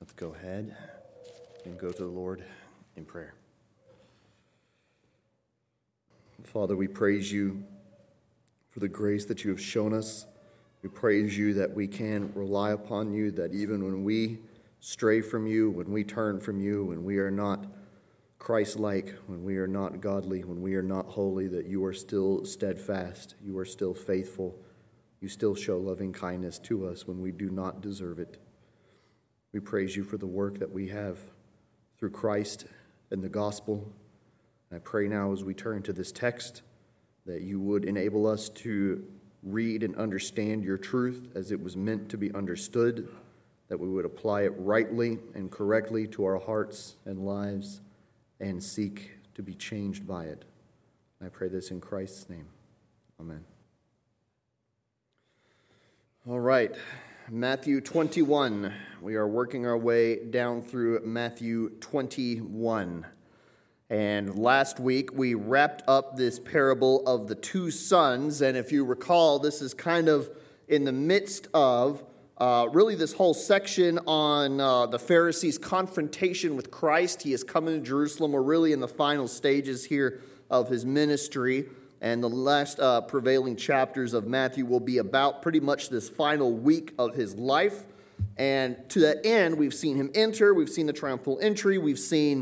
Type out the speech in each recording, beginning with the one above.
Let's go ahead and go to the Lord in prayer. Father, we praise you for the grace that you have shown us. We praise you that we can rely upon you, that even when we stray from you, when we turn from you, when we are not Christ-like, when we are not godly, when we are not holy, that you are still steadfast, you are still faithful, you still show loving kindness to us when we do not deserve it. We praise you for the work that we have through Christ and the gospel. I pray now as we turn to this text that you would enable us to read and understand your truth as it was meant to be understood, that we would apply it rightly and correctly to our hearts and lives and seek to be changed by it. I pray this in Christ's name. Amen. All right, Matthew 21. We are working our way down through Matthew 21. And last week we wrapped up this parable of the two sons. And if you recall, this is kind of in the midst of really this whole section on the Pharisees' confrontation with Christ. He is coming to Jerusalem. We're really in the final stages here of his ministry. And the last prevailing chapters of Matthew will be about pretty much this final week of his life. And to that end, we've seen him enter. We've seen the triumphal entry. We've seen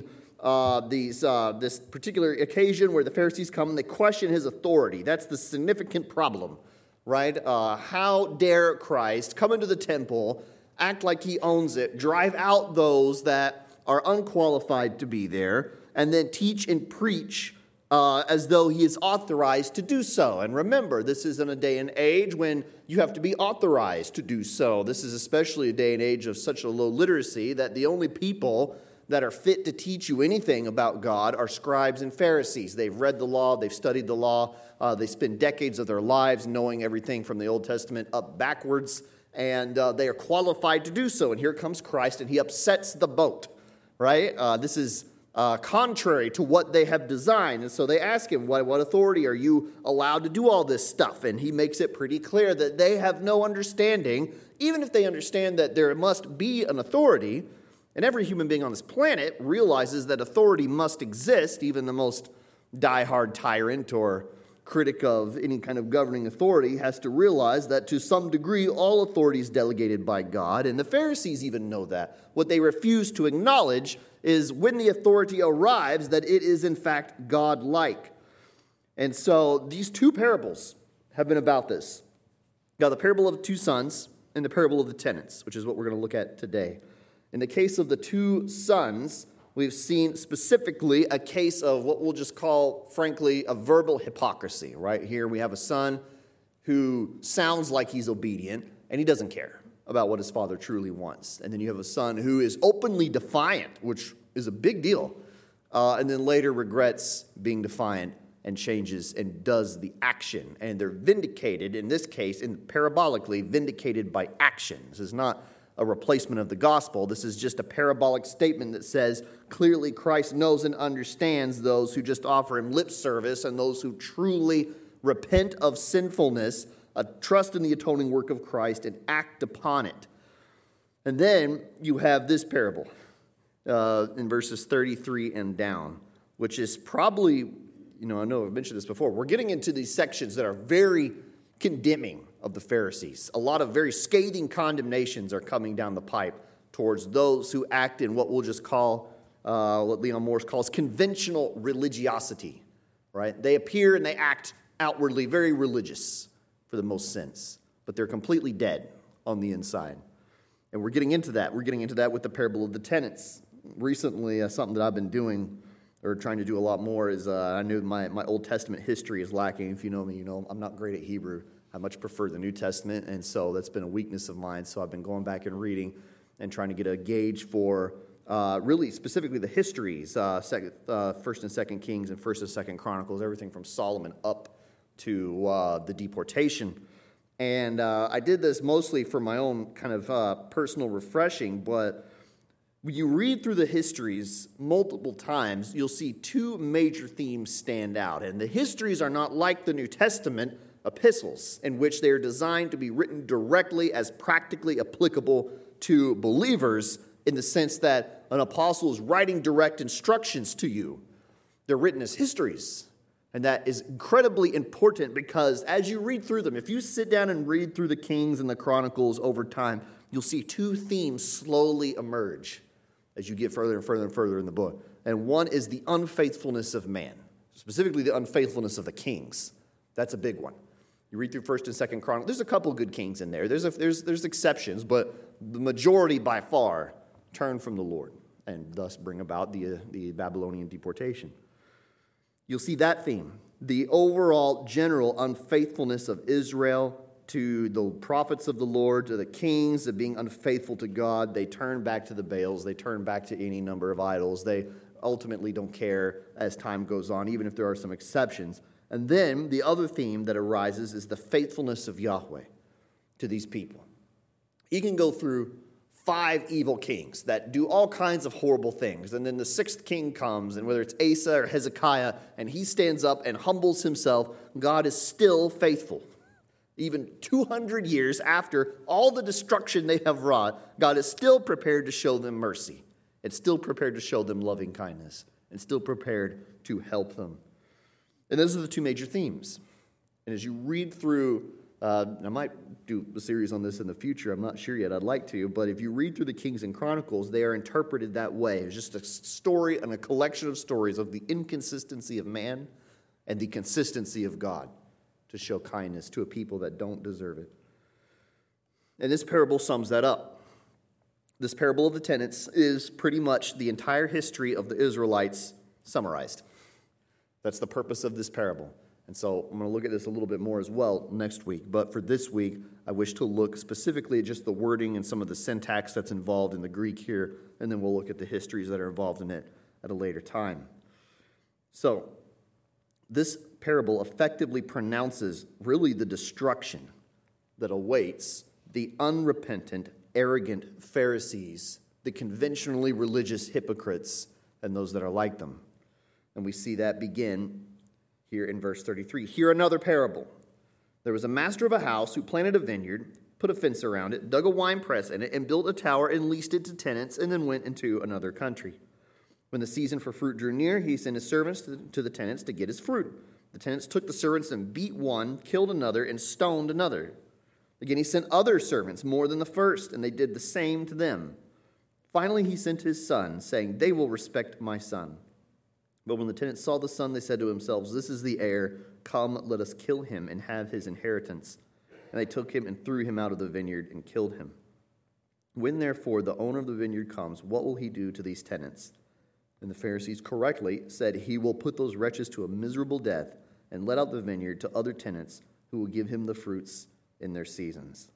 this particular occasion where the Pharisees come and they question his authority. That's the significant problem, right? How dare Christ come into the temple, act like he owns it, drive out those that are unqualified to be there, and then teach and preach as though he is authorized to do so. And remember, this is in a day and age when you have to be authorized to do so. This is especially a day and age of such a low literacy that the only people that are fit to teach you anything about God are scribes and Pharisees. They've read the law, they've studied the law, they spend decades of their lives knowing everything from the Old Testament up backwards, and they are qualified to do so. And here comes Christ, and he upsets the boat, right? This is contrary to what they have designed. And so they ask him, what authority are you allowed to do all this stuff? And he makes it pretty clear that they have no understanding, even if they understand that there must be an authority. And every human being on this planet realizes that authority must exist. Even the most diehard tyrant or critic of any kind of governing authority has to realize that to some degree all authority is delegated by God. And the Pharisees even know that. What they refuse to acknowledge is when the authority arrives that it is in fact God-like. And so these two parables have been about this. Now the parable of the two sons and the parable of the tenants, which is what we're going to look at today. In the case of the two sons, we've seen specifically a case of what we'll just call, frankly, a verbal hypocrisy. Right here we have a son who sounds like he's obedient, and he doesn't care about what his father truly wants. And then you have a son who is openly defiant, which is a big deal, and then later regrets being defiant and changes and does the action. And they're vindicated, in this case, parabolically, vindicated by action. This is not a replacement of the gospel. This is just a parabolic statement that says clearly Christ knows and understands those who just offer him lip service and those who truly repent of sinfulness, trust in the atoning work of Christ, and act upon it. And then you have this parable in verses 33 and down, which is probably, I know I've mentioned this before, we're getting into these sections that are very condemning of the Pharisees. A lot of very scathing condemnations are coming down the pipe towards those who act in what we'll just call, what Leon Morris calls conventional religiosity, right? They appear and they act outwardly very religious for the most sense, but they're completely dead on the inside. And we're getting into that. We're getting into that with the parable of the tenants. Recently, something that I've been doing or trying to do a lot more is I knew my Old Testament history is lacking. If you know me, you know I'm not great at Hebrew. I much prefer the New Testament, and so that's been a weakness of mine. So I've been going back and reading and trying to get a gauge for really specifically the histories, 1st and 2nd Kings and 1st and 2nd Chronicles, everything from Solomon up to the deportation. And I did this mostly for my own kind of personal refreshing, but when you read through the histories multiple times, you'll see two major themes stand out. And the histories are not like the New Testament epistles, in which they are designed to be written directly as practically applicable to believers. in the sense that an apostle is writing direct instructions to you. They're written as histories. And that is incredibly important because as you read through them, if you sit down and read through the Kings and the Chronicles over time, you'll see two themes slowly emerge as you get further and further and further in the book. And one is the unfaithfulness of man, specifically the unfaithfulness of the kings. That's a big one. You read through 1st and 2nd Chronicles. There's a couple of good kings in there. There's exceptions, but the majority by far turn from the Lord and thus bring about the Babylonian deportation. You'll see that theme, the overall general unfaithfulness of Israel to the prophets of the Lord, to the kings, of being unfaithful to God. They turn back to the Baals. They turn back to any number of idols. They ultimately don't care as time goes on, even if there are some exceptions. And then the other theme that arises is the faithfulness of Yahweh to these people. You can go through 5 evil kings that do all kinds of horrible things. And then the 6th king comes, and whether it's Asa or Hezekiah, and he stands up and humbles himself, God is still faithful. Even 200 years after all the destruction they have wrought, God is still prepared to show them mercy. And still prepared to show them loving kindness. And still prepared to help them. And those are the two major themes. And as you read through, I might do a series on this in the future, I'm not sure yet, I'd like to, but if you read through the Kings and Chronicles, they are interpreted that way. It's just a story and a collection of stories of the inconsistency of man and the consistency of God to show kindness to a people that don't deserve it. And this parable sums that up. This parable of the tenants is pretty much the entire history of the Israelites summarized. That's the purpose of this parable. And so I'm going to look at this a little bit more as well next week. But for this week, I wish to look specifically at just the wording and some of the syntax that's involved in the Greek here. And then we'll look at the histories that are involved in it at a later time. So this parable effectively pronounces really the destruction that awaits the unrepentant, arrogant Pharisees, the conventionally religious hypocrites, and those that are like them. And we see that begin here in verse 33. Hear another parable. There was a master of a house who planted a vineyard, put a fence around it, dug a wine press in it, and built a tower and leased it to tenants, and then went into another country. When the season for fruit drew near, he sent his servants to the tenants to get his fruit. The tenants took the servants and beat one, killed another, and stoned another. Again, he sent other servants, more than the first, and they did the same to them. Finally, he sent his son, saying, "They will respect my son." But when the tenants saw the son, they said to themselves, "This is the heir. Come, let us kill him and have his inheritance." And they took him and threw him out of the vineyard and killed him. When, therefore, the owner of the vineyard comes, what will he do to these tenants? And the Pharisees correctly said, "He will put those wretches to a miserable death and let out the vineyard to other tenants who will give him the fruits in their seasons."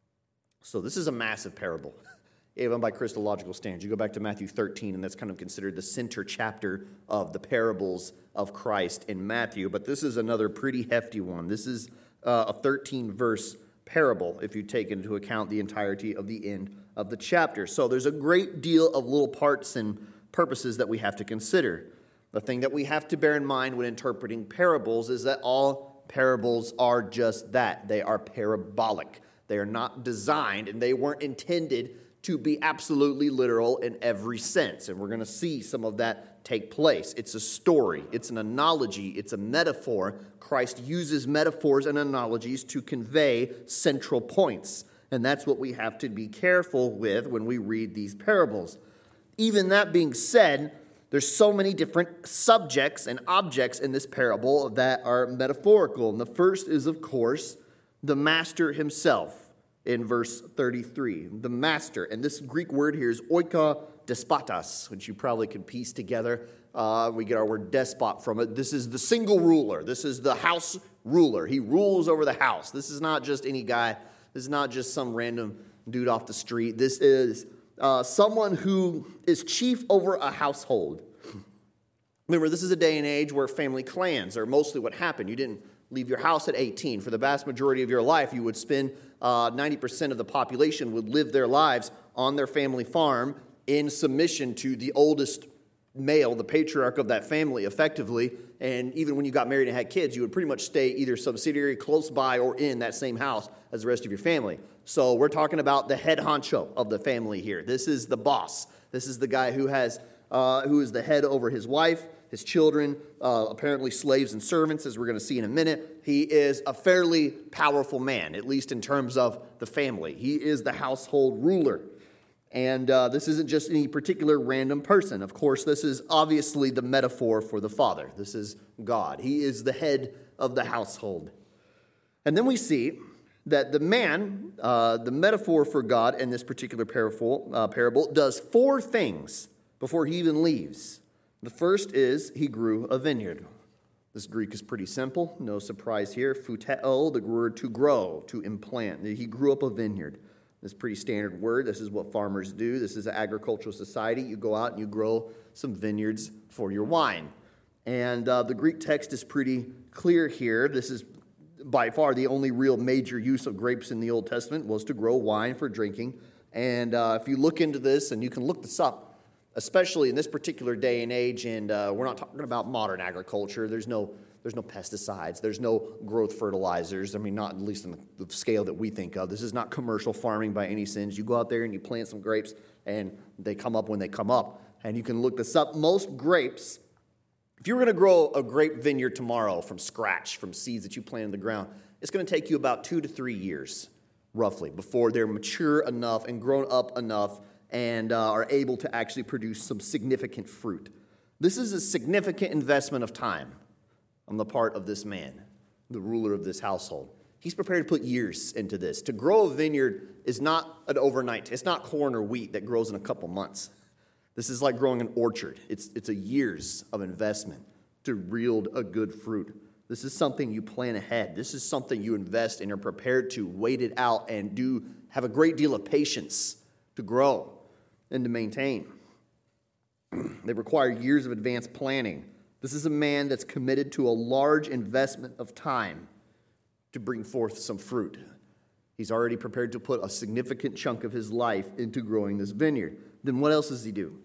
So this is a massive parable. Even by Christological standards. You go back to Matthew 13, and that's kind of considered the center chapter of the parables of Christ in Matthew. But this is another pretty hefty one. This is a 13-verse parable, if you take into account the entirety of the end of the chapter. So there's a great deal of little parts and purposes that we have to consider. The thing that we have to bear in mind when interpreting parables is that all parables are just that. They are parabolic. They are not designed, and they weren't intended to be absolutely literal in every sense. And we're going to see some of that take place. It's a story. It's an analogy. It's a metaphor. Christ uses metaphors and analogies to convey central points. And that's what we have to be careful with when we read these parables. Even that being said, there's so many different subjects and objects in this parable that are metaphorical. And the first is, of course, the master himself. In verse 33, the master, and this Greek word here is oika despotas, which you probably could piece together. We get our word despot from it. This is the single ruler. This is the house ruler. He rules over the house. This is not just any guy. This is not just some random dude off the street. This is someone who is chief over a household. Remember, this is a day and age where family clans are mostly what happened. You didn't leave your house at 18. For the vast majority of your life, you would spend 90% of the population would live their lives on their family farm in submission to the oldest male, the patriarch of that family effectively, and even when you got married and had kids, you would pretty much stay either subsidiary close by or in that same house as the rest of your family. So we're talking about the head honcho of the family here. This is the boss. This is the guy who is the head over his wife, his children, apparently slaves and servants, as we're going to see in a minute. He is a fairly powerful man, at least in terms of the family. He is the household ruler. And this isn't just any particular random person. Of course, this is obviously the metaphor for the Father. This is God. He is the head of the household. And then we see that the man, the metaphor for God in this particular parable, does 4 things before he even leaves. The first is he grew a vineyard. This Greek is pretty simple. No surprise here. Phuteo, the word to grow, to implant. He grew up a vineyard. This is a pretty standard word. This is what farmers do. This is an agricultural society. You go out and you grow some vineyards for your wine. And the Greek text is pretty clear here. This is by far the only real major use of grapes in the Old Testament was to grow wine for drinking. And if you look into this, and you can look this up, especially in this particular day and age, and we're not talking about modern agriculture. There's no pesticides. There's no growth fertilizers. I mean, not at least on the scale that we think of. This is not commercial farming by any sense. You go out there and you plant some grapes, and they come up when they come up. And you can look this up. Most grapes, if you were going to grow a grape vineyard tomorrow from scratch, from seeds that you plant in the ground, it's going to take you about 2 to 3 years, roughly, before they're mature enough and grown up enough and are able to actually produce some significant fruit. This is a significant investment of time on the part of this man, the ruler of this household. He's prepared to put years into this. To grow a vineyard is not an overnight. It's not corn or wheat that grows in a couple months. This is like growing an orchard. It's a years of investment to yield a good fruit. This is something you plan ahead. This is something you invest and are prepared to wait it out and have a great deal of patience to grow and to maintain. They require years of advanced planning. This is a man that's committed to a large investment of time to bring forth some fruit. He's already prepared to put a significant chunk of his life into growing this vineyard. Then what else does he do?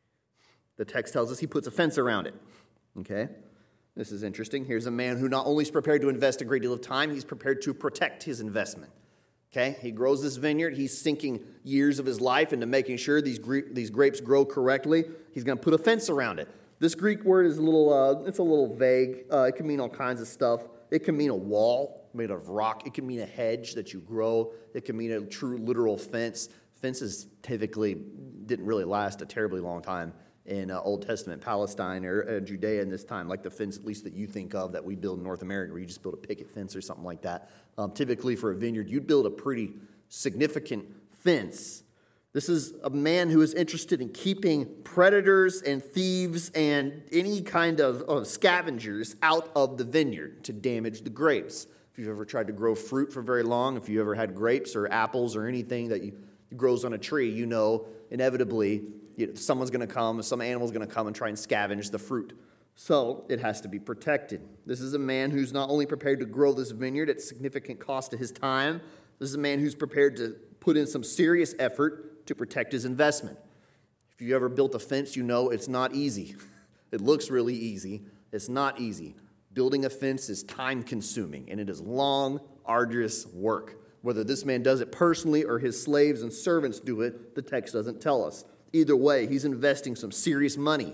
The text tells us he puts a fence around it. Okay? This is interesting. Here's a man who not only is prepared to invest a great deal of time, he's prepared to protect his investment. Okay? He grows this vineyard. He's sinking years of his life into making sure these grapes grow correctly. He's going to put a fence around it. This Greek word is a little vague. It can mean all kinds of stuff. It can mean a wall made of rock. It can mean a hedge that you grow. It can mean a true literal fence. Fences typically didn't really last a terribly long time in Old Testament Palestine or Judea in this time, like the fence at least that you think of that we build in North America, where you just build a picket fence or something like that. Typically for a vineyard, you'd build a pretty significant fence. This is a man who is interested in keeping predators and thieves and any kind of scavengers out of the vineyard to damage the grapes. If you've ever tried to grow fruit for very long, if you ever had grapes or apples or anything that grows on a tree, you know inevitably someone's going to come, some animal's going to come and try and scavenge the fruit. So it has to be protected. This is a man who's not only prepared to grow this vineyard at significant cost to his time, this is a man who's prepared to put in some serious effort to protect his investment. If you ever built a fence, you know it's not easy. It looks really easy. It's not easy. Building a fence is time-consuming, and it is long, arduous work. Whether this man does it personally or his slaves and servants do it, the text doesn't tell us. Either way, he's investing some serious money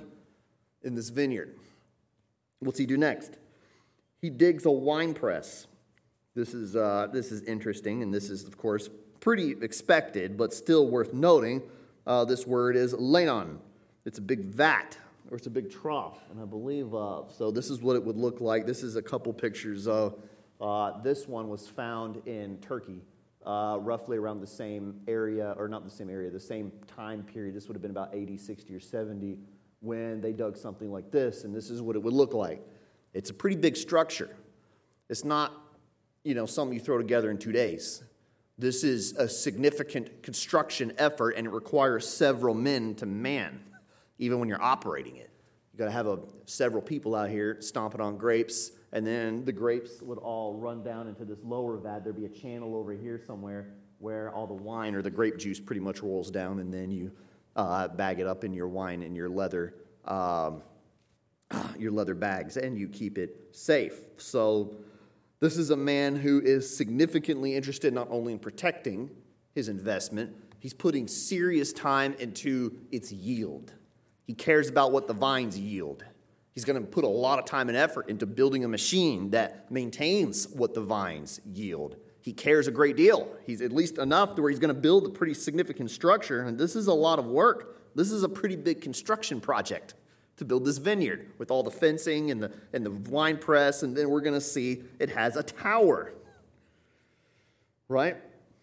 in this vineyard. What's he do next? He digs a wine press. This is interesting, and this is, of course, pretty expected, but still worth noting. This word is leinon. It's a big vat, or it's a big trough, and I believe, so this is what it would look like. This is a couple pictures of, this one was found in Turkey, roughly around the same area, or not the same area, the same time period. This would have been about 80, 60, or 70 when they dug something like this, and this is what it would look like. It's a pretty big structure. It's not, something you throw together in 2 days. This is a significant construction effort, and it requires several men to man, even when you're operating it. You've got to have several people out here stomping on grapes, and then the grapes would all run down into this lower vat. There'd be a channel over here somewhere where all the wine or the grape juice pretty much rolls down, and then you bag it up in your wine in your leather your leather bags and you keep it safe. So this is a man who is significantly interested not only in protecting his investment, he's putting serious time into its yield. He cares about what the vines yield. He's going to put a lot of time and effort into building a machine that maintains what the vines yield. He cares a great deal. He's at least enough to where he's going to build a pretty significant structure. And this is a lot of work. This is a pretty big construction project to build this vineyard with all the fencing and the wine press. And then we're going to see it has a tower. Right?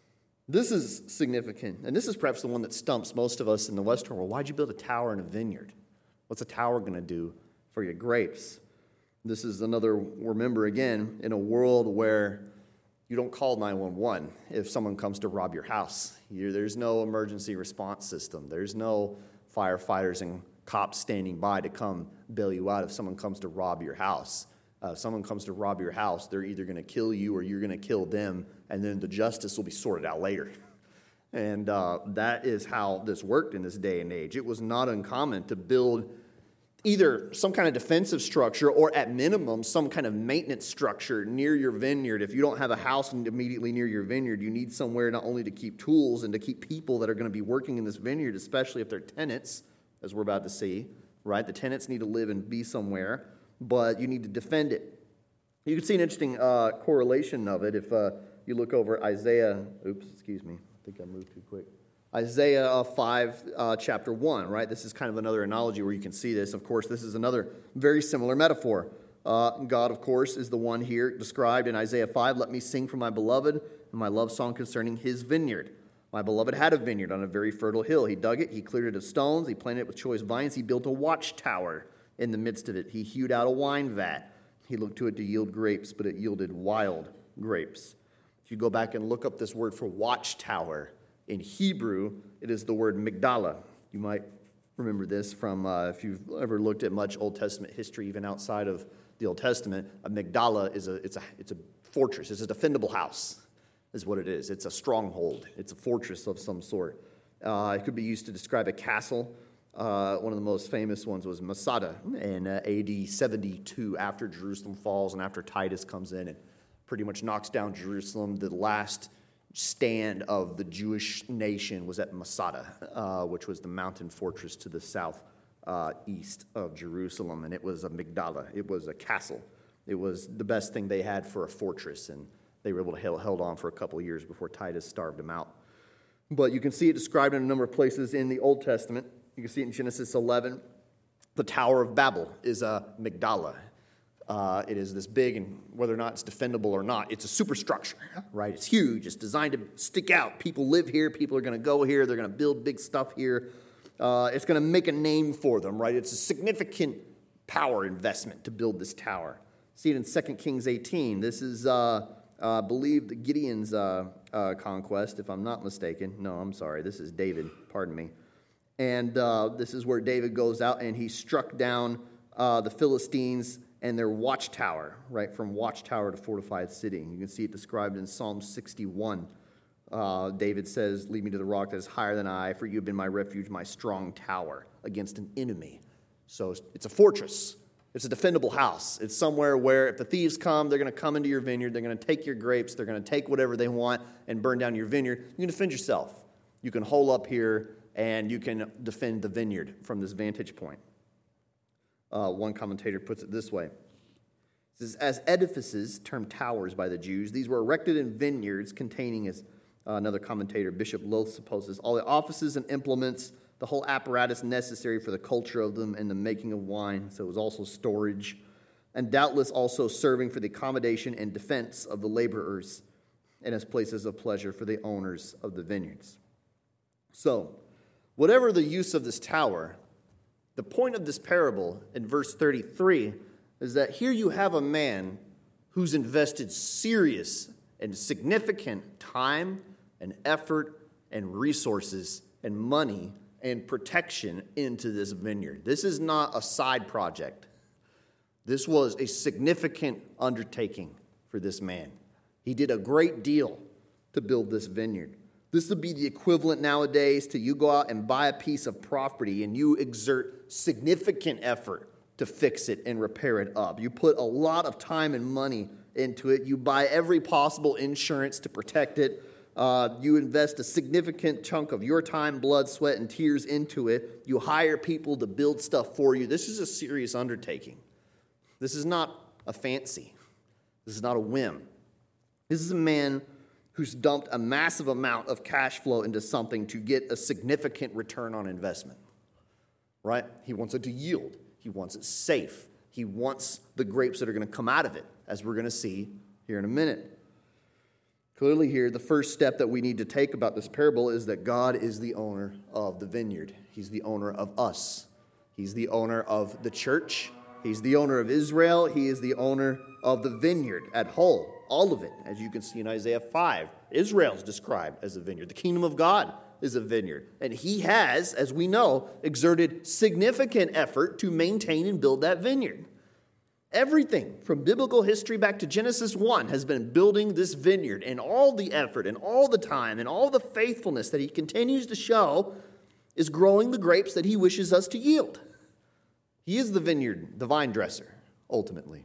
This is significant. And this is perhaps the one that stumps most of us in the Western world. Why'd you build a tower in a vineyard? What's a tower going to do for your grapes? This is another, remember again, in a world where you don't call 911 if someone comes to rob your house. There's no emergency response system. There's no firefighters and cops standing by to come bail you out if someone comes to rob your house. If someone comes to rob your house, they're either going to kill you or you're going to kill them, and then the justice will be sorted out later. And that is how this worked in this day and age. It was not uncommon to build either some kind of defensive structure or at minimum some kind of maintenance structure near your vineyard. If you don't have a house immediately near your vineyard, you need somewhere not only to keep tools and to keep people that are going to be working in this vineyard, especially if they're tenants, as we're about to see, right? The tenants need to live and be somewhere, but you need to defend it. You can see an interesting correlation of it if you look over Isaiah. Oops, excuse me. I think I moved too quick. Isaiah 5, chapter 1, right? This is kind of another analogy where you can see this. Of course, this is another very similar metaphor. God, of course, is the one here described in Isaiah 5. Let me sing for my beloved and my love song concerning his vineyard. My beloved had a vineyard on a very fertile hill. He dug it. He cleared it of stones. He planted it with choice vines. He built a watchtower in the midst of it. He hewed out a wine vat. He looked to it to yield grapes, but it yielded wild grapes. If you go back and look up this word for watchtower, in Hebrew, it is the word migdala. You might remember this from if you've ever looked at much Old Testament history, even outside of the Old Testament. A migdala is a fortress. It's a defendable house, is what it is. It's a stronghold. It's a fortress of some sort. It could be used to describe a castle. One of the most famous ones was Masada in AD 72, after Jerusalem falls and after Titus comes in and pretty much knocks down Jerusalem. The last stand of the Jewish nation was at Masada, which was the mountain fortress to the south east of Jerusalem, and it was a migdala. It was a castle. It was the best thing they had for a fortress, and they were able to held on for a couple of years before Titus starved them out. But you can see it described in a number of places in the Old Testament. You can see it in Genesis 11. The Tower of Babel is a migdala. It is this big, and whether or not it's defendable or not, it's a superstructure, right? It's huge. It's designed to stick out. People live here. People are going to go here. They're going to build big stuff here. It's going to make a name for them, right? It's a significant power investment to build this tower. See it in 2 Kings 18. This is, I believe, Gideon's conquest, if I'm not mistaken. No, I'm sorry. This is David. Pardon me. And this is where David goes out and he struck down the Philistines and their watchtower, right, from watchtower to fortified city. You can see it described in Psalm 61. David says, lead me to the rock that is higher than I, for you have been my refuge, my strong tower against an enemy. So it's a fortress. It's a defendable house. It's somewhere where if the thieves come, they're going to come into your vineyard, they're going to take your grapes, they're going to take whatever they want and burn down your vineyard. You can defend yourself. You can hole up here and you can defend the vineyard from this vantage point. One commentator puts it this way. It says, as edifices, termed towers by the Jews, these were erected in vineyards containing, as another commentator, Bishop Loth supposes, all the offices and implements, the whole apparatus necessary for the culture of them and the making of wine. So it was also storage, and doubtless also serving for the accommodation and defense of the laborers, and as places of pleasure for the owners of the vineyards. So, whatever the use of this tower, the point of this parable in verse 33 is that here you have a man who's invested serious and significant time and effort and resources and money and protection into this vineyard. This is not a side project. This was a significant undertaking for this man. He did a great deal to build this vineyard. This would be the equivalent nowadays to you go out and buy a piece of property and you exert significant effort to fix it and repair it up. You put a lot of time and money into it. You buy every possible insurance to protect it. You invest a significant chunk of your time, blood, sweat, and tears into it. You hire people to build stuff for you. This is a serious undertaking. This is not a fancy. This is not a whim. This is a man who's dumped a massive amount of cash flow into something to get a significant return on investment, right? He wants it to yield. He wants it safe. He wants the grapes that are going to come out of it, as we're going to see here in a minute. Clearly here, the first step that we need to take about this parable is that God is the owner of the vineyard. He's the owner of us. He's the owner of the church. He's the owner of Israel. He is the owner of the vineyard at whole, all of it. As you can see in Isaiah 5, Israel's described as a vineyard. The kingdom of God is a vineyard. And he has, as we know, exerted significant effort to maintain and build that vineyard. Everything from biblical history back to Genesis 1 has been building this vineyard, and all the effort and all the time and all the faithfulness that he continues to show is growing the grapes that he wishes us to yield. He is the vineyard, the vine dresser, ultimately.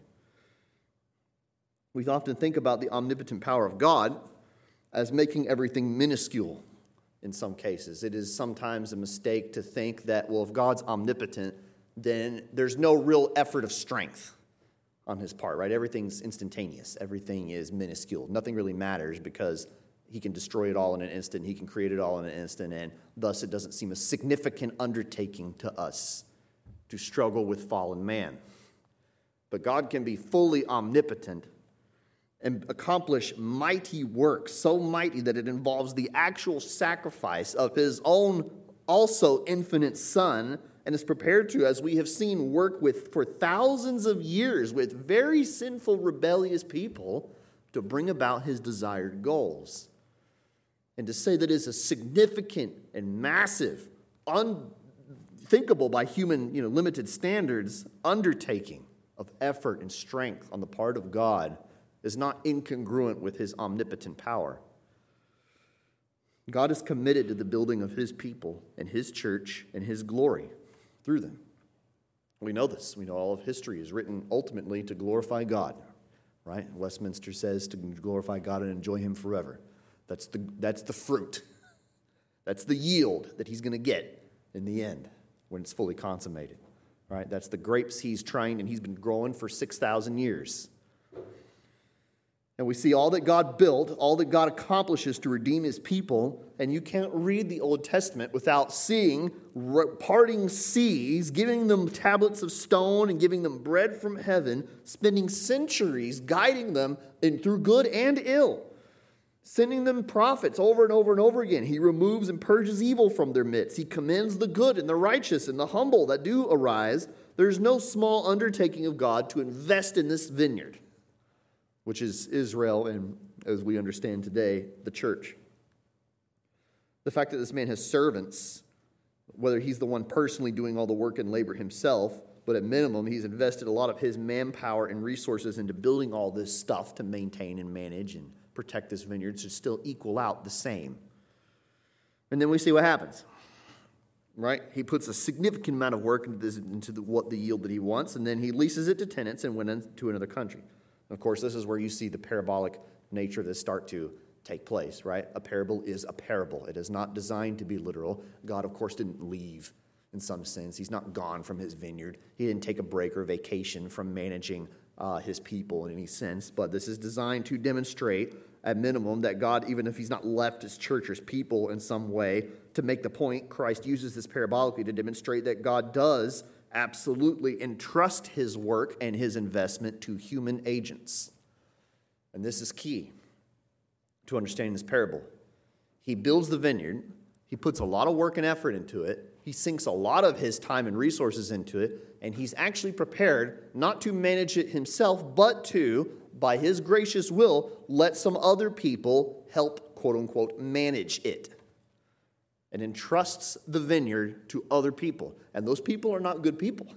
We often think about the omnipotent power of God as making everything minuscule in some cases. It is sometimes a mistake to think that, well, if God's omnipotent, then there's no real effort of strength on his part, right? Everything's instantaneous. Everything is minuscule. Nothing really matters because he can destroy it all in an instant. He can create it all in an instant, and thus it doesn't seem a significant undertaking to us to struggle with fallen man. But God can be fully omnipotent and accomplish mighty works, so mighty that it involves the actual sacrifice of his own also infinite Son, and is prepared to, as we have seen, work with for thousands of years with very sinful, rebellious people to bring about his desired goals. And to say that is a significant and massive, unthinkable by human limited standards, undertaking of effort and strength on the part of God is not incongruent with his omnipotent power. God is committed to the building of his people and his church and his glory through them. We know this. We know all of history is written ultimately to glorify God, right? Westminster says to glorify God and enjoy him forever. That's the fruit. That's the yield that he's going to get in the end when it's fully consummated, right? That's the grapes he's trying and he's been growing for 6,000 years. And we see all that God built, all that God accomplishes to redeem his people, and you can't read the Old Testament without seeing parting seas, giving them tablets of stone and giving them bread from heaven, spending centuries guiding them through good and ill, sending them prophets over and over and over again. He removes and purges evil from their midst. He commends the good and the righteous and the humble that do arise. There's no small undertaking of God to invest in this vineyard, which is Israel and, as we understand today, the church. The fact that this man has servants, whether he's the one personally doing all the work and labor himself, but at minimum, he's invested a lot of his manpower and resources into building all this stuff to maintain and manage and protect this vineyard should still equal out the same. And then we see what happens, right? He puts a significant amount of work into the yield that he wants, and then he leases it to tenants and went into another country. Of course, this is where you see the parabolic nature of this start to take place, right? A parable is a parable. It is not designed to be literal. God, of course, didn't leave in some sense. He's not gone from his vineyard. He didn't take a break or vacation from managing his people in any sense. But this is designed to demonstrate, at minimum, that God, even if he's not left his church or his people in some way, to make the point, Christ uses this parabolically to demonstrate that God does absolutely entrust his work and his investment to human agents. And this is key to understanding this parable. He builds the vineyard. He puts a lot of work and effort into it. He sinks a lot of his time and resources into it. And he's actually prepared not to manage it himself, but to, by his gracious will, let some other people help, quote unquote, manage it. And entrusts the vineyard to other people. And those people are not good people.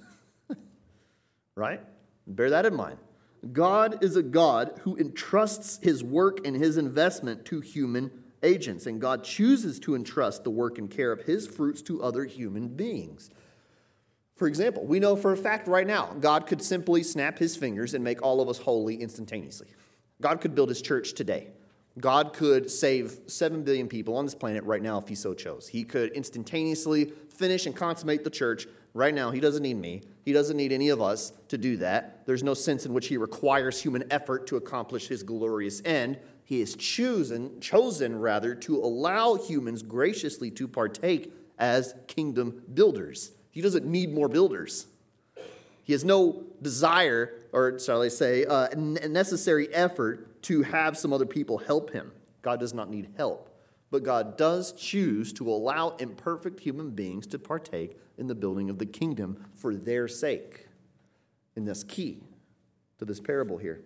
Right? Bear that in mind. God is a God who entrusts his work and his investment to human agents, and God chooses to entrust the work and care of his fruits to other human beings. For example, we know for a fact right now, God could simply snap his fingers and make all of us holy instantaneously. God could build his church today. God could save 7 billion people on this planet right now if he so chose. He could instantaneously finish and consummate the church right now. He doesn't need me. He doesn't need any of us to do that. There's no sense in which he requires human effort to accomplish his glorious end. He has chosen to allow humans graciously to partake as kingdom builders. He doesn't need more builders. He has no desire, or shall I say, necessary effort to have some other people help him. God does not need help. But God does choose to allow imperfect human beings to partake in the building of the kingdom for their sake. And that's key to this parable here.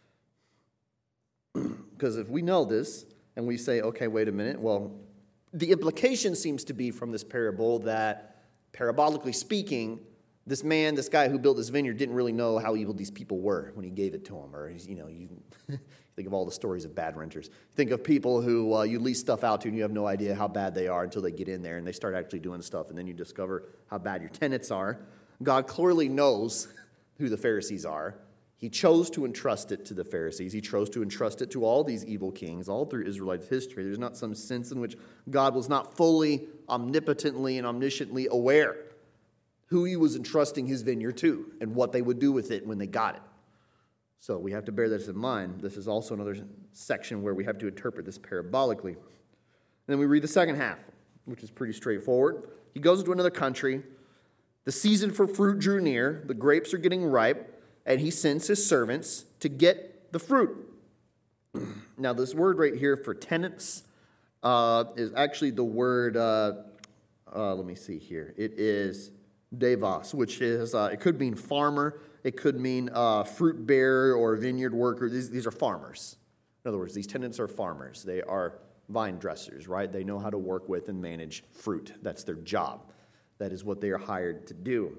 Because if we know this and we say, okay, wait a minute, well, the implication seems to be from this parable that, parabolically speaking, this guy who built this vineyard didn't really know how evil these people were when he gave it to them. Or, you think of all the stories of bad renters. Think of people who you lease stuff out to and you have no idea how bad they are until they get in there and they start actually doing stuff, and then you discover how bad your tenants are. God clearly knows who the Pharisees are. He chose to entrust it to the Pharisees. He chose to entrust it to all these evil kings all through Israelite history. There's not some sense in which God was not fully, omnipotently, and omnisciently aware who he was entrusting his vineyard to and what they would do with it when they got it. So we have to bear this in mind. This is also another section where we have to interpret this parabolically. And then we read the second half, which is pretty straightforward. He goes into another country. The season for fruit drew near. The grapes are getting ripe. And he sends his servants to get the fruit. Now, this word right here for tenants is actually the word, let me see here. It is devos, which is, it could mean farmer. It could mean fruit bearer or vineyard worker. These are farmers. In other words, these tenants are farmers. They are vine dressers, right? They know how to work with and manage fruit. That's their job. That is what they are hired to do.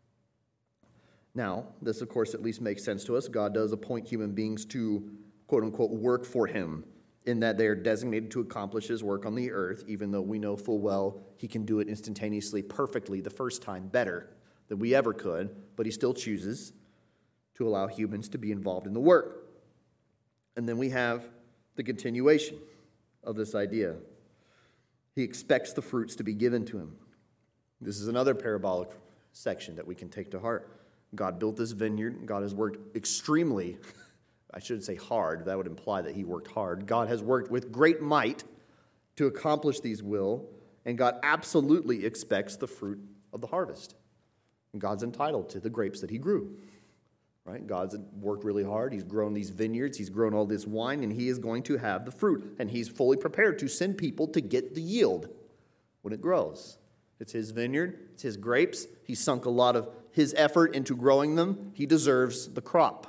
Now, this, of course, at least makes sense to us. God does appoint human beings to, quote-unquote, work for him, in that they are designated to accomplish his work on the earth, even though we know full well he can do it instantaneously, perfectly, the first time, better than we ever could, but he still chooses to allow humans to be involved in the work. And then we have the continuation of this idea. He expects the fruits to be given to him. This is another parabolic section that we can take to heart. God built this vineyard. God has worked extremely, I shouldn't say hard. That would imply that he worked hard. God has worked with great might to accomplish these will, and God absolutely expects the fruit of the harvest. And God's entitled to the grapes that he grew. Right? God's worked really hard. He's grown these vineyards. He's grown all this wine, and he is going to have the fruit. And he's fully prepared to send people to get the yield when it grows. It's his vineyard. It's his grapes. He sunk a lot of his effort into growing them. He deserves the crop.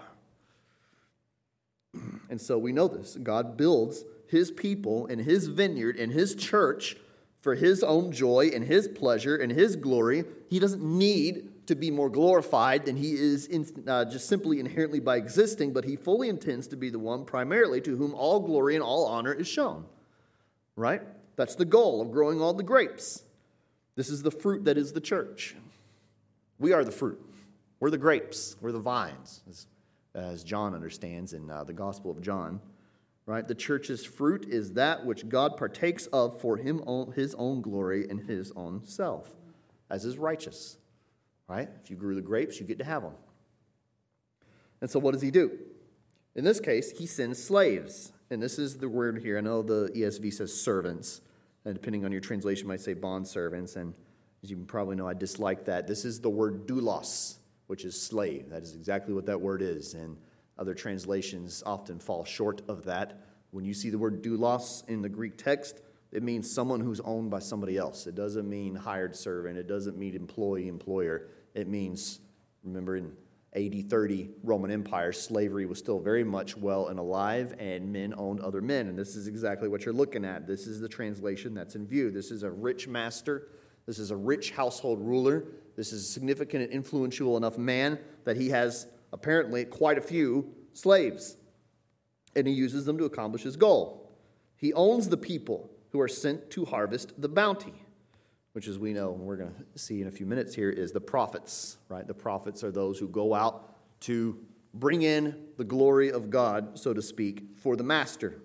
And so we know this. God builds his people and his vineyard and his church for his own joy and his pleasure and his glory. He doesn't need to be more glorified than he is just simply inherently by existing, but he fully intends to be the one primarily to whom all glory and all honor is shown. Right? That's the goal of growing all the grapes. This is the fruit that is the church. We are the fruit. We're the grapes. We're the vines, as John understands in the Gospel of John. Right? The church's fruit is that which God partakes of for his own glory and his own self, as is righteous. Right? If you grew the grapes, you get to have them. And so what does he do? In this case, he sends slaves. And this is the word here. I know the ESV says servants. And depending on your translation, might say bondservants. And as you probably know, I dislike that. This is the word doulos, which is slave. That is exactly what that word is. And other translations often fall short of that. When you see the word doulos in the Greek text, it means someone who's owned by somebody else. It doesn't mean hired servant. It doesn't mean employee, employer. It means, remember in AD 30 Roman Empire, slavery was still very much well and alive, and men owned other men. And this is exactly what you're looking at. This is the translation that's in view. This is a rich master. This is a rich household ruler. This is a significant and influential enough man that he has apparently quite a few slaves. And he uses them to accomplish his goal. He owns the people who are sent to harvest the bounty, which, as we know, we're going to see in a few minutes here, is the prophets, right? The prophets are those who go out to bring in the glory of God, so to speak, for the master.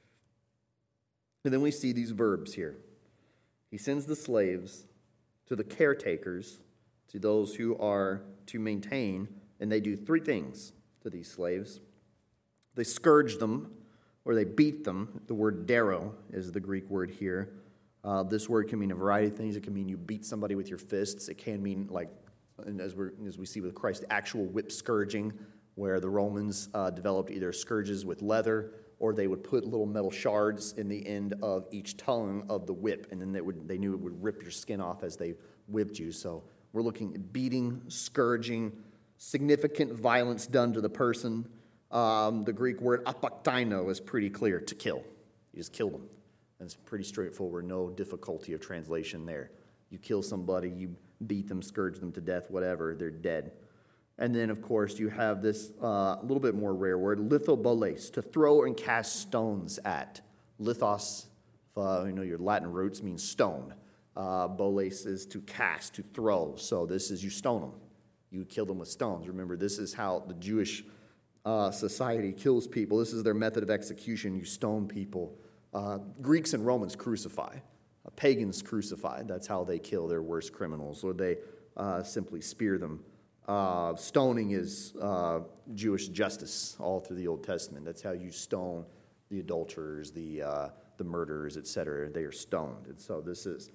And then we see these verbs here. He sends the slaves to the caretakers, to those who are to maintain, and they do three things to these slaves. They scourge them, or they beat them. The word dero is the Greek word here. This word can mean a variety of things. It can mean you beat somebody with your fists. It can mean, like, and as we see with Christ, actual whip scourging, where the Romans developed either scourges with leather, or they would put little metal shards in the end of each tongue of the whip, and then they knew it would rip your skin off as they whipped you. So we're looking at beating, scourging, significant violence done to the person. The Greek word apaktaino is pretty clear, to kill. You just kill them. And it's pretty straightforward, no difficulty of translation there. You kill somebody, you beat them, scourge them to death, whatever, they're dead. And then, of course, you have this little bit more rare word, lithoboles, to throw and cast stones at. Lithos, your Latin roots, means stone. Boles is to cast, to throw. So this is you stone them. You kill them with stones. Remember, this is how the Jewish society kills people. This is their method of execution. You stone people. Greeks and Romans crucify. Pagans crucify. That's how they kill their worst criminals, or they simply spear them. Stoning is Jewish justice all through the Old Testament. That's how you stone the adulterers, the murderers, etc. They are stoned. And so this is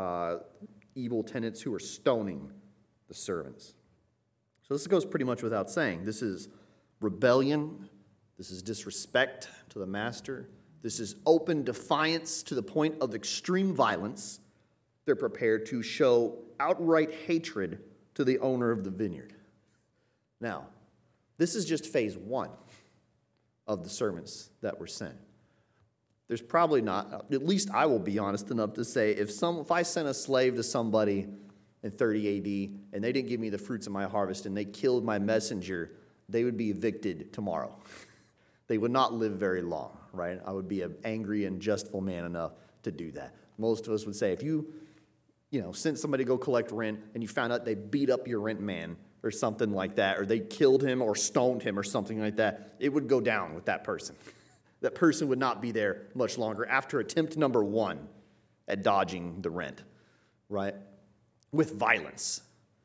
evil tenants who are stoning the servants. So this goes pretty much without saying. This is rebellion. This is disrespect to the master. This is open defiance to the point of extreme violence. They're prepared to show outright hatred to the owner of the vineyard. Now, this is just phase one of the servants that were sent. There's probably not, at least I will be honest enough to say, if I sent a slave to somebody in 30 AD and they didn't give me the fruits of my harvest and they killed my messenger, they would be evicted tomorrow. They would not live very long, right? I would be an angry and justful man enough to do that. Most of us would say, if you sent somebody to go collect rent and you found out they beat up your rent man or something like that, or they killed him or stoned him or something like that, it would go down with that person. That person would not be there much longer after attempt number one at dodging the rent, right? With violence.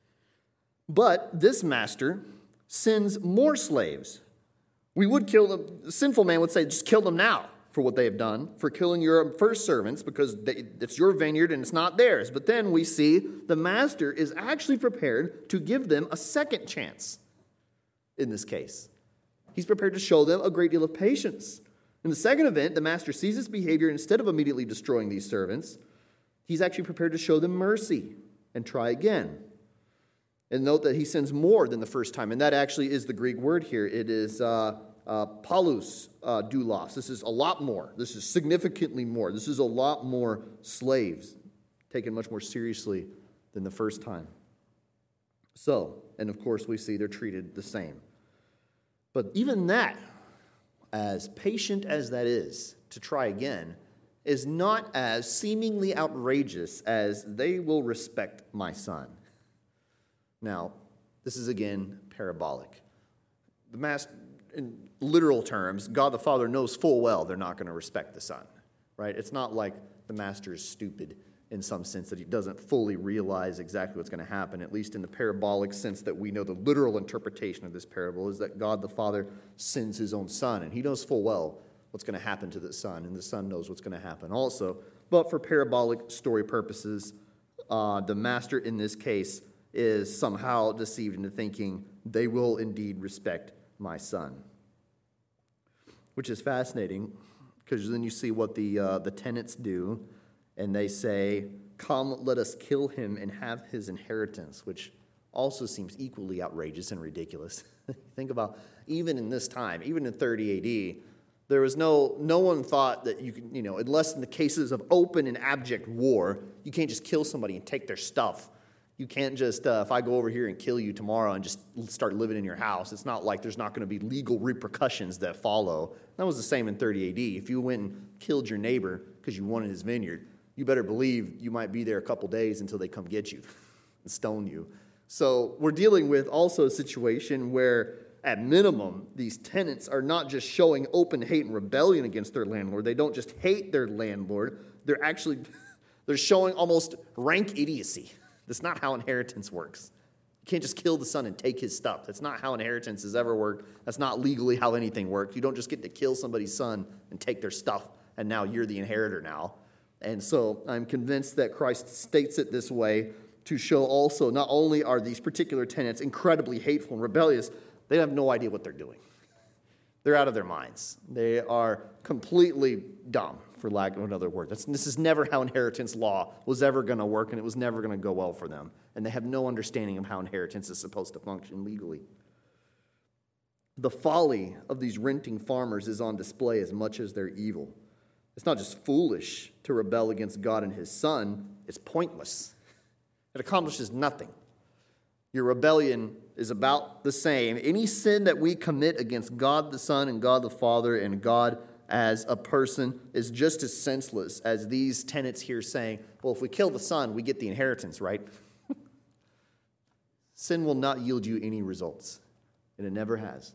But this master sends more slaves. We would kill them. The sinful man would say, just kill them now for what they have done, for killing your first servants, because it's your vineyard and it's not theirs. But then we see the master is actually prepared to give them a second chance in this case. He's prepared to show them a great deal of patience. In the second event, the master sees his behavior. Instead of immediately destroying these servants, he's actually prepared to show them mercy and try again. And note that he sends more than the first time, and that actually is the Greek word here. It is palus doulos. This is a lot more. This is significantly more. This is a lot more slaves, taken much more seriously than the first time. So, and of course we see they're treated the same. But even that, as patient as that is to try again, is not as seemingly outrageous as they will respect my son. Now, this is again parabolic. The master, in literal terms, God the Father knows full well they're not going to respect the Son, right? It's not like the master is stupid in some sense that he doesn't fully realize exactly what's going to happen, at least in the parabolic sense that we know the literal interpretation of this parable is that God the Father sends his own Son, and he knows full well what's going to happen to the Son, and the Son knows what's going to happen also. But for parabolic story purposes, the master in this case is somehow deceived into thinking they will indeed respect my son. Which is fascinating, because then you see what the tenants do, and they say, "Come, let us kill him and have his inheritance," which also seems equally outrageous and ridiculous. Think about, even in this time, even in 30 AD, there was no one thought that you could, unless in the cases of open and abject war, you can't just kill somebody and take their stuff You can't just, if I go over here and kill you tomorrow and just start living in your house, it's not like there's not going to be legal repercussions that follow. That was the same in 30 AD. If you went and killed your neighbor because you wanted his vineyard, you better believe you might be there a couple days until they come get you and stone you. So we're dealing with also a situation where, at minimum, these tenants are not just showing open hate and rebellion against their landlord. They don't just hate their landlord. They're showing almost rank idiocy. That's not how inheritance works. You can't just kill the son and take his stuff. That's not how inheritance has ever worked. That's not legally how anything works. You don't just get to kill somebody's son and take their stuff, and now you're the inheritor now. And so I'm convinced that Christ states it this way to show also not only are these particular tenants incredibly hateful and rebellious, they have no idea what they're doing. They're out of their minds. They are completely dumb, for lack of another word. This is never how inheritance law was ever going to work, and it was never going to go well for them. And they have no understanding of how inheritance is supposed to function legally. The folly of these renting farmers is on display as much as their evil. It's not just foolish to rebel against God and his Son. It's pointless. It accomplishes nothing. Your rebellion is about the same. Any sin that we commit against God the Son and God the Father and God as a person is just as senseless as these tenants here saying, well, if we kill the Son, we get the inheritance, right? Sin will not yield you any results, and it never has.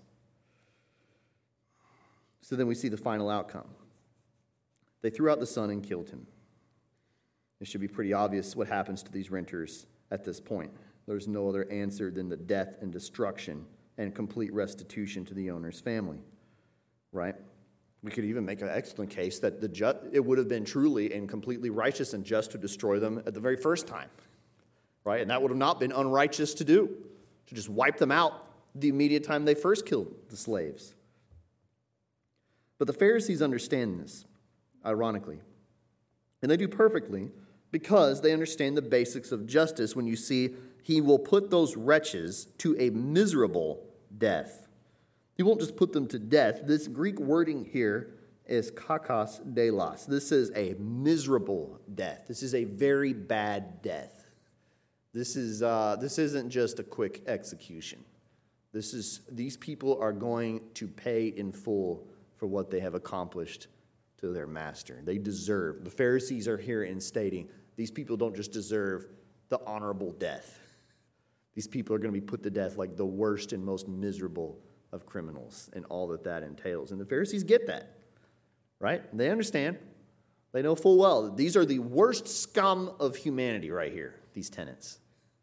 So then we see the final outcome. They threw out the son and killed him. It should be pretty obvious what happens to these renters at this point. There's no other answer than the death and destruction and complete restitution to the owner's family, right? We could even make an excellent case that it would have been truly and completely righteous and just to destroy them at the very first time, right? And that would have not been unrighteous to do, to just wipe them out the immediate time they first killed the slaves. But the Pharisees understand this, ironically. And they do perfectly because they understand the basics of justice when you see he will put those wretches to a miserable death. He won't just put them to death. This Greek wording here is kakos delos. This is a miserable death. This is a very bad death. This isn't just a quick execution. These people are going to pay in full for what they have accomplished to their master. They deserve. The Pharisees are here in stating these people don't just deserve the honorable death. These people are going to be put to death like the worst and most miserable of criminals and all that entails. And the Pharisees get that, right? They understand. They know full well that these are the worst scum of humanity right here, these tenants.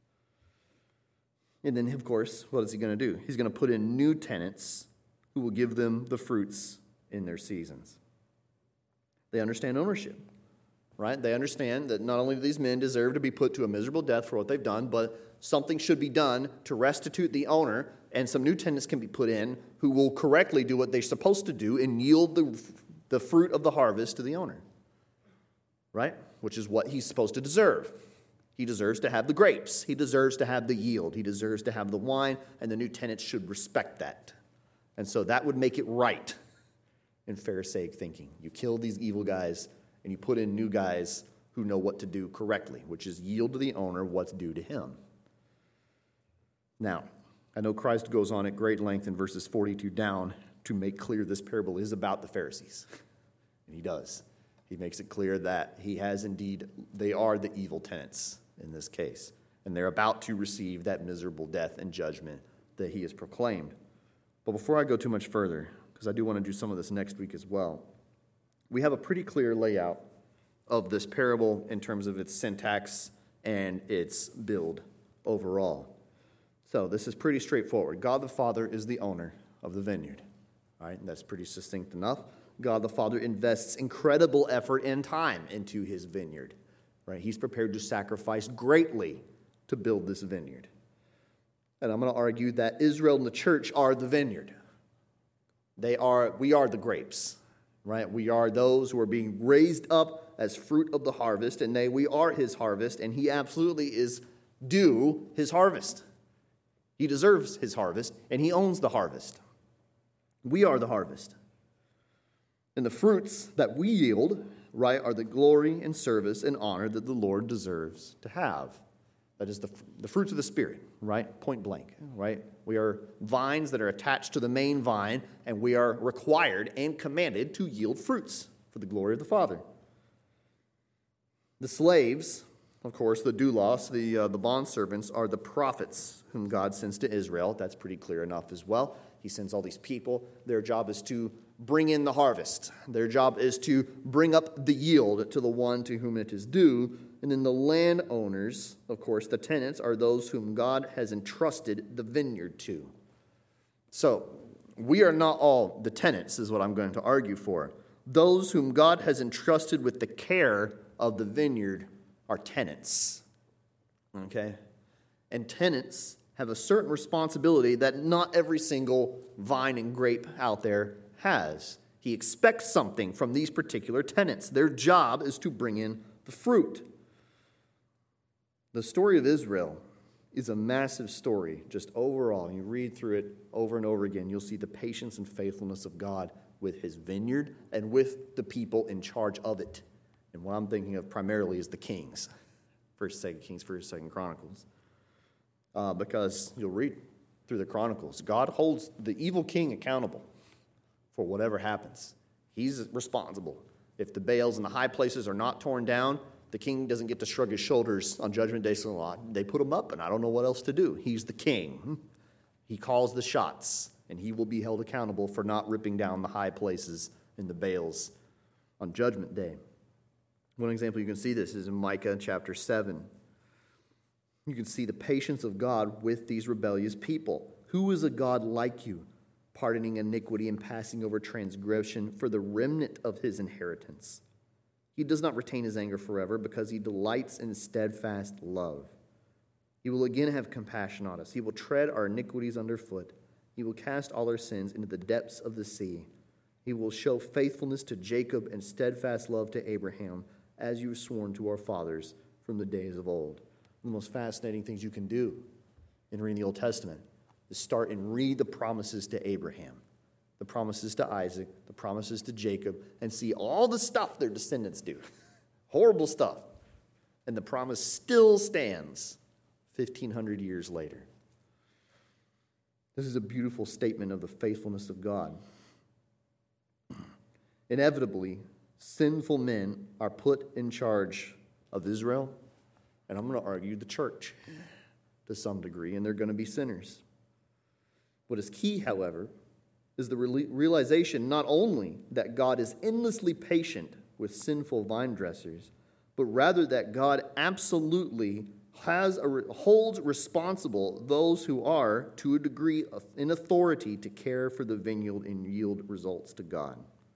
And then, of course, what is he going to do? He's going to put in new tenants who will give them the fruits in their seasons. They understand ownership, right? They understand that not only do these men deserve to be put to a miserable death for what they've done, but something should be done to restitute the owner, and some new tenants can be put in who will correctly do what they're supposed to do and yield the fruit of the harvest to the owner, right? Which is what he's supposed to deserve. He deserves to have the grapes. He deserves to have the yield. He deserves to have the wine, and the new tenants should respect that. And so that would make it right in Pharisaic thinking. You kill these evil guys, and you put in new guys who know what to do correctly, which is yield to the owner what's due to him. Now, I know Christ goes on at great length in verses 42 down to make clear this parable is about the Pharisees. And he does. He makes it clear that they are the evil tenants in this case. And they're about to receive that miserable death and judgment that he has proclaimed. But before I go too much further, because I do want to do some of this next week as well, we have a pretty clear layout of this parable in terms of its syntax and its build overall. So this is pretty straightforward. God the Father is the owner of the vineyard. All right, and that's pretty succinct enough. God the Father invests incredible effort and time into his vineyard. Right? He's prepared to sacrifice greatly to build this vineyard. And I'm going to argue that Israel and the church are the vineyard. We are the grapes, right? We are those who are being raised up as fruit of the harvest, and we are his harvest, and he absolutely is due his harvest. He deserves his harvest, and he owns the harvest. We are the harvest. And the fruits that we yield, right, are the glory and service and honor that the Lord deserves to have. That is the fruits of the Spirit, right? Point blank, right? We are vines that are attached to the main vine, and we are required and commanded to yield fruits for the glory of the Father. The slaves, of course, the doulos, the bondservants, are the prophets whom God sends to Israel. That's pretty clear enough as well. He sends all these people. Their job is to bring in the harvest. Their job is to bring up the yield to the one to whom it is due. And then the landowners, of course, the tenants, are those whom God has entrusted the vineyard to. So, we are not all the tenants, is what I'm going to argue for. Those whom God has entrusted with the care of the vineyard are tenants. Okay? And tenants have a certain responsibility that not every single vine and grape out there has. He expects something from these particular tenants. Their job is to bring in the fruit. The story of Israel is a massive story, just overall. You read through it over and over again, you'll see the patience and faithfulness of God with his vineyard and with the people in charge of it. And what I'm thinking of primarily is the kings. 1st, 2nd Kings, 1st, 2nd Chronicles. Because you'll read through the Chronicles, God holds the evil king accountable for whatever happens. He's responsible. If the Baals and the high places are not torn down, the king doesn't get to shrug his shoulders on Judgment Day saying, well, they put him up and I don't know what else to do. He's the king. He calls the shots, and he will be held accountable for not ripping down the high places and the Baals on Judgment Day. One example you can see this is in Micah chapter 7. You can see the patience of God with these rebellious people. Who is a God like you, pardoning iniquity and passing over transgression for the remnant of his inheritance? He does not retain his anger forever because he delights in steadfast love. He will again have compassion on us. He will tread our iniquities underfoot. He will cast all our sins into the depths of the sea. He will show faithfulness to Jacob and steadfast love to Abraham, as you have sworn to our fathers from the days of old. One of the most fascinating things you can do in reading the Old Testament is start and read the promises to Abraham, the promises to Isaac, the promises to Jacob, and see all the stuff their descendants do. Horrible stuff. And the promise still stands 1,500 years later. This is a beautiful statement of the faithfulness of God. Inevitably, sinful men are put in charge of Israel, and I'm going to argue the church to some degree, and they're going to be sinners. What is key, however, is the realization not only that God is endlessly patient with sinful vine dressers, but rather that God absolutely holds responsible those who are, to a degree, in authority to care for the vineyard and yield results to God.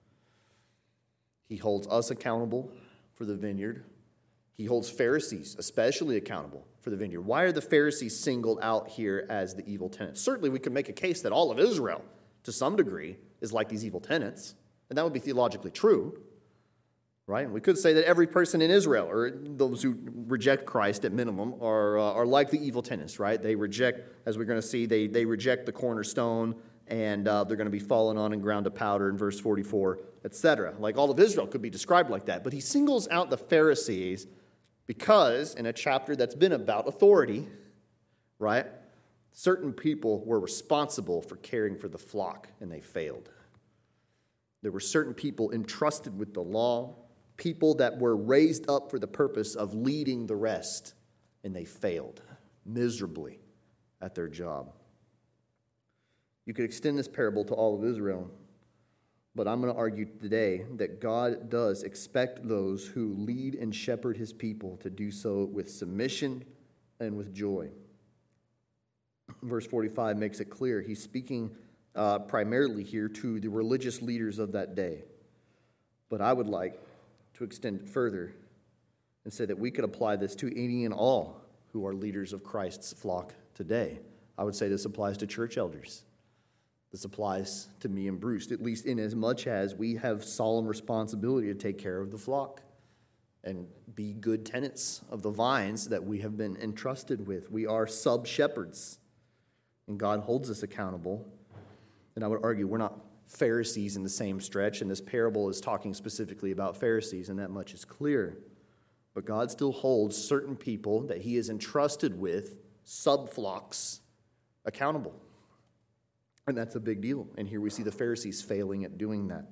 He holds us accountable for the vineyard. He holds Pharisees especially accountable for the vineyard. Why are the Pharisees singled out here as the evil tenants? Certainly we could make a case that all of Israel, to some degree, is like these evil tenants, and that would be theologically true, right? We could say that every person in Israel, or those who reject Christ at minimum, are like the evil tenants, right? They reject, as we're going to see, they reject the cornerstone, and they're going to be fallen on and ground to powder in verse 44, etc. Like all of Israel could be described like that. But he singles out the Pharisees because in a chapter that's been about authority, right, certain people were responsible for caring for the flock, and they failed. There were certain people entrusted with the law, people that were raised up for the purpose of leading the rest, and they failed miserably at their job. You could extend this parable to all of Israel, but I'm going to argue today that God does expect those who lead and shepherd his people to do so with submission and with joy. Verse 45 makes it clear. He's speaking primarily here to the religious leaders of that day. But I would like to extend it further and say that we could apply this to any and all who are leaders of Christ's flock today. I would say this applies to church elders. This applies to me and Bruce, at least in as much as we have solemn responsibility to take care of the flock and be good tenants of the vines that we have been entrusted with. We are sub-shepherds, and God holds us accountable. And I would argue we're not Pharisees in the same stretch, and this parable is talking specifically about Pharisees, and that much is clear. But God still holds certain people that he is entrusted with, subflocks, accountable. And that's a big deal. And here we see the Pharisees failing at doing that.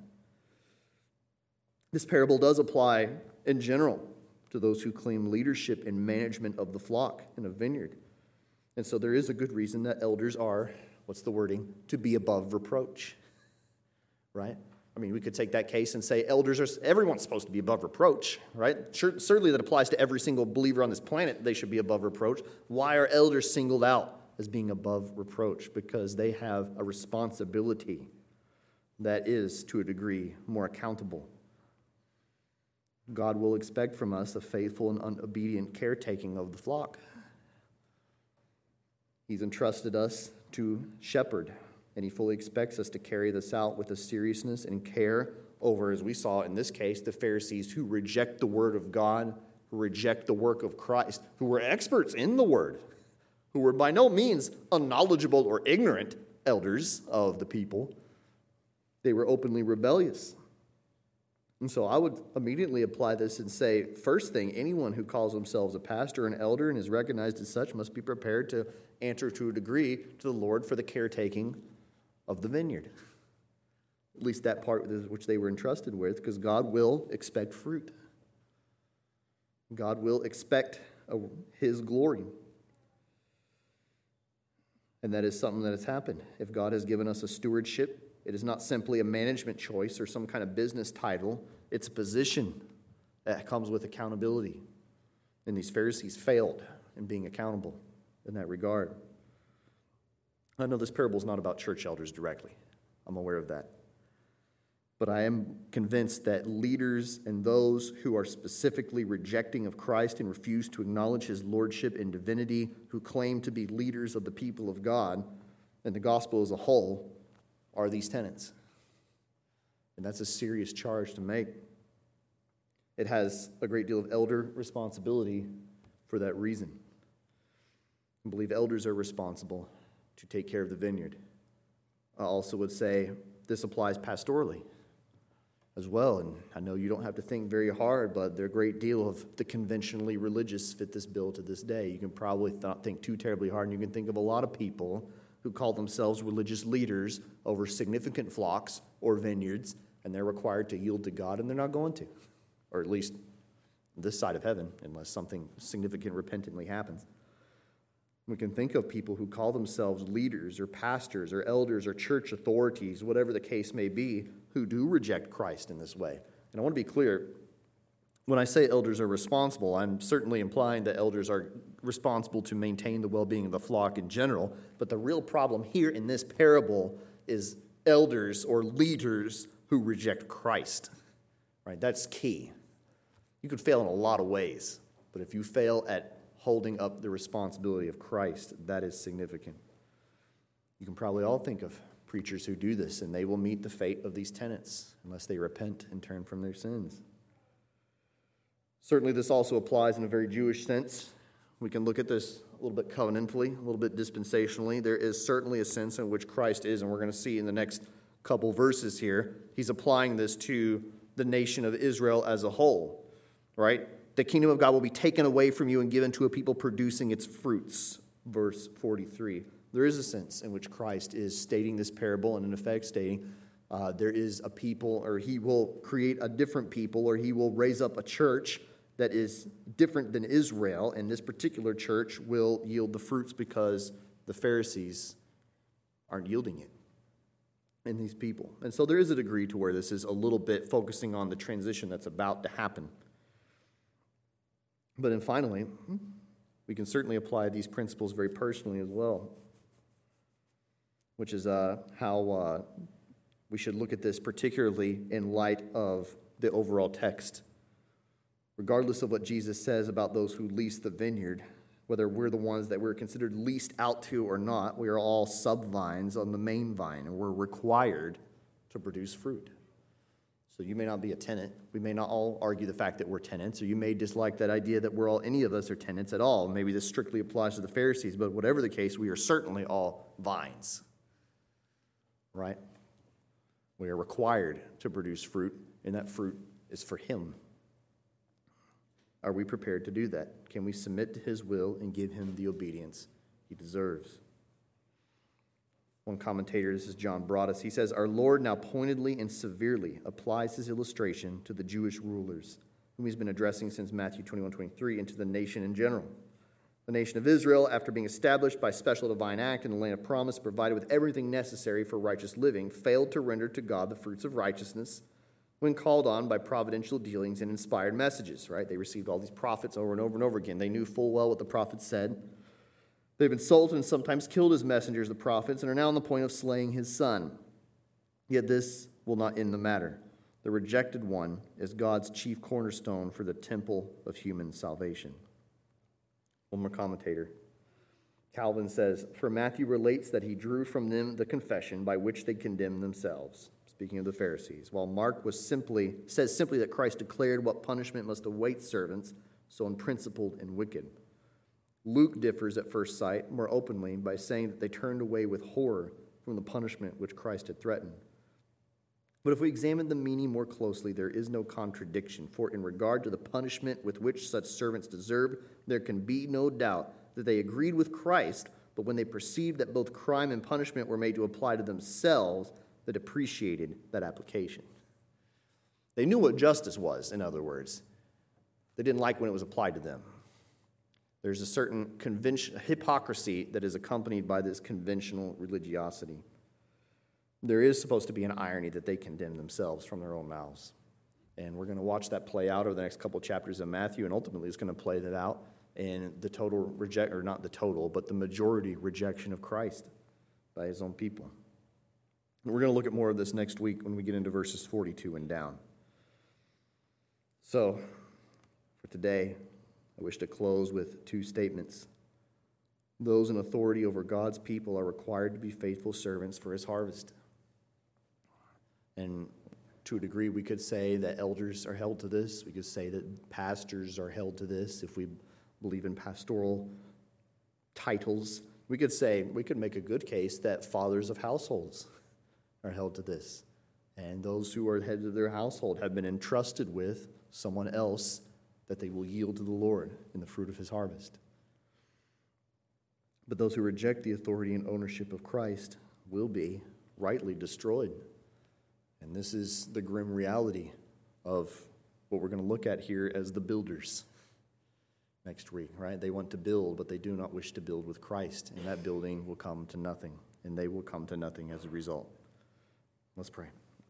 This parable does apply in general to those who claim leadership and management of the flock in a vineyard. And so there is a good reason that elders are, what's the wording, to be above reproach. Right? I mean, we could take that case and say everyone's supposed to be above reproach, right? Certainly that applies to every single believer on this planet. They should be above reproach. Why are elders singled out as being above reproach? Because they have a responsibility that is, to a degree, more accountable. God will expect from us a faithful and obedient caretaking of the flock. He's entrusted us to shepherd, and he fully expects us to carry this out with a seriousness and care over, as we saw in this case, the Pharisees who reject the word of God, who reject the work of Christ, who were experts in the word, who were by no means unknowledgeable or ignorant elders of the people. They were openly rebellious. And so I would immediately apply this and say, first thing, anyone who calls themselves a pastor or an elder and is recognized as such must be prepared to answer to a degree to the Lord for the caretaking of the vineyard. At least that part which they were entrusted with, because God will expect fruit. God will expect his glory. And that is something that has happened. If God has given us a stewardship, it is not simply a management choice or some kind of business title. It's a position that comes with accountability. And these Pharisees failed in being accountable in that regard. I know this parable is not about church elders directly. I'm aware of that. But I am convinced that leaders and those who are specifically rejecting of Christ and refuse to acknowledge his lordship and divinity, who claim to be leaders of the people of God and the gospel as a whole, are these tenants. And that's a serious charge to make. It has a great deal of elder responsibility for that reason. I believe elders are responsible to take care of the vineyard. I also would say this applies pastorally as well. And I know you don't have to think very hard, but there are a great deal of the conventionally religious fit this bill to this day. You can probably not think too terribly hard, and you can think of a lot of people who call themselves religious leaders over significant flocks or vineyards, and they're required to yield to God, and they're not going to, or at least this side of heaven, unless something significant repentantly happens. We can think of people who call themselves leaders or pastors or elders or church authorities, whatever the case may be, who do reject Christ in this way. And I want to be clear, when I say elders are responsible, I'm certainly implying that elders are responsible to maintain the well-being of the flock in general, but the real problem here in this parable is elders or leaders who reject Christ. Right? That's key. You could fail in a lot of ways, but if you fail at holding up the responsibility of Christ, that is significant. You can probably all think of preachers who do this, and they will meet the fate of these tenants unless they repent and turn from their sins. Certainly this also applies in a very Jewish sense. We can look at this a little bit covenantally, a little bit dispensationally. There is certainly a sense in which Christ is, and we're going to see in the next couple verses here, he's applying this to the nation of Israel as a whole, right? The kingdom of God will be taken away from you and given to a people producing its fruits, verse 43. There is a sense in which Christ is stating this parable and in effect stating there is a people, or he will create a different people, or he will raise up a church that is different than Israel, and this particular church will yield the fruits because the Pharisees aren't yielding it in these people. And so there is a degree to where this is a little bit focusing on the transition that's about to happen. But then finally, we can certainly apply these principles very personally as well, which is how we should look at this, particularly in light of the overall text. Regardless of what Jesus says about those who lease the vineyard, whether we're the ones that we're considered leased out to or not, we are all sub-vines on the main vine, and we're required to produce fruit. So you may not be a tenant. We may not all argue the fact that we're tenants, or you may dislike that idea that any of us are tenants at all. Maybe this strictly applies to the Pharisees, but whatever the case, we are certainly all vines, right? We are required to produce fruit, and that fruit is for him. Are we prepared to do that? Can we submit to his will and give him the obedience he deserves? One commentator, this is John Broadus, he says, our Lord now pointedly and severely applies his illustration to the Jewish rulers, whom he's been addressing since Matthew 21:23, and to the nation in general. The nation of Israel, after being established by special divine act in the land of promise, provided with everything necessary for righteous living, failed to render to God the fruits of righteousness when called on by providential dealings and inspired messages, right? They received all these prophets over and over and over again. They knew full well what the prophets said. They've insulted and sometimes killed his messengers, the prophets, and are now on the point of slaying his son. Yet this will not end the matter. The rejected one is God's chief cornerstone for the temple of human salvation. One more commentator. Calvin says, for Matthew relates that he drew from them the confession by which they condemned themselves, speaking of the Pharisees, while Mark says simply that Christ declared what punishment must await servants so unprincipled and wicked. Luke differs at first sight more openly by saying that they turned away with horror from the punishment which Christ had threatened. But if we examine the meaning more closely, there is no contradiction, for in regard to the punishment with which such servants deserved, there can be no doubt that they agreed with Christ, but when they perceived that both crime and punishment were made to apply to themselves, they depreciated that application. They knew what justice was, in other words. They didn't like when it was applied to them. There's a certain hypocrisy that is accompanied by this conventional religiosity. There is supposed to be an irony that they condemn themselves from their own mouths. And we're going to watch that play out over the next couple of chapters of Matthew, and ultimately it's going to play that out in the the majority rejection of Christ by his own people. And we're going to look at more of this next week when we get into verses 42 and down. So, for today, I wish to close with two statements. Those in authority over God's people are required to be faithful servants for his harvest. And to a degree, we could say that elders are held to this. We could say that pastors are held to this if we believe in pastoral titles. We could make a good case that fathers of households are held to this. And those who are heads of their household have been entrusted with someone else that they will yield to the Lord in the fruit of his harvest. But those who reject the authority and ownership of Christ will be rightly destroyed. And this is the grim reality of what we're going to look at here as the builders next week, right? They want to build, but they do not wish to build with Christ. And that building will come to nothing, and they will come to nothing as a result. Let's pray.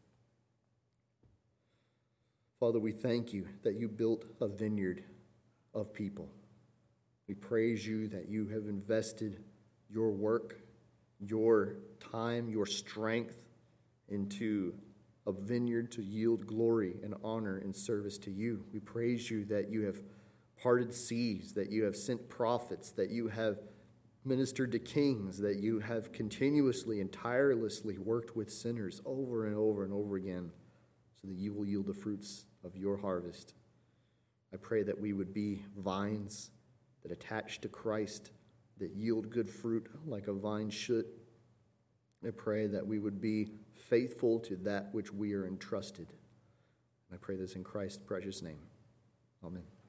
Father, we thank you that you built a vineyard of people. We praise you that you have invested your work, your time, your strength into a vineyard to yield glory and honor and service to you. We praise you that you have parted seas, that you have sent prophets, that you have ministered to kings, that you have continuously and tirelessly worked with sinners over and over and over again so that you will yield the fruits of your harvest. I pray that we would be vines that attach to Christ, that yield good fruit like a vine should. I pray that we would be faithful to that which we are entrusted. I pray this in Christ's precious name. Amen.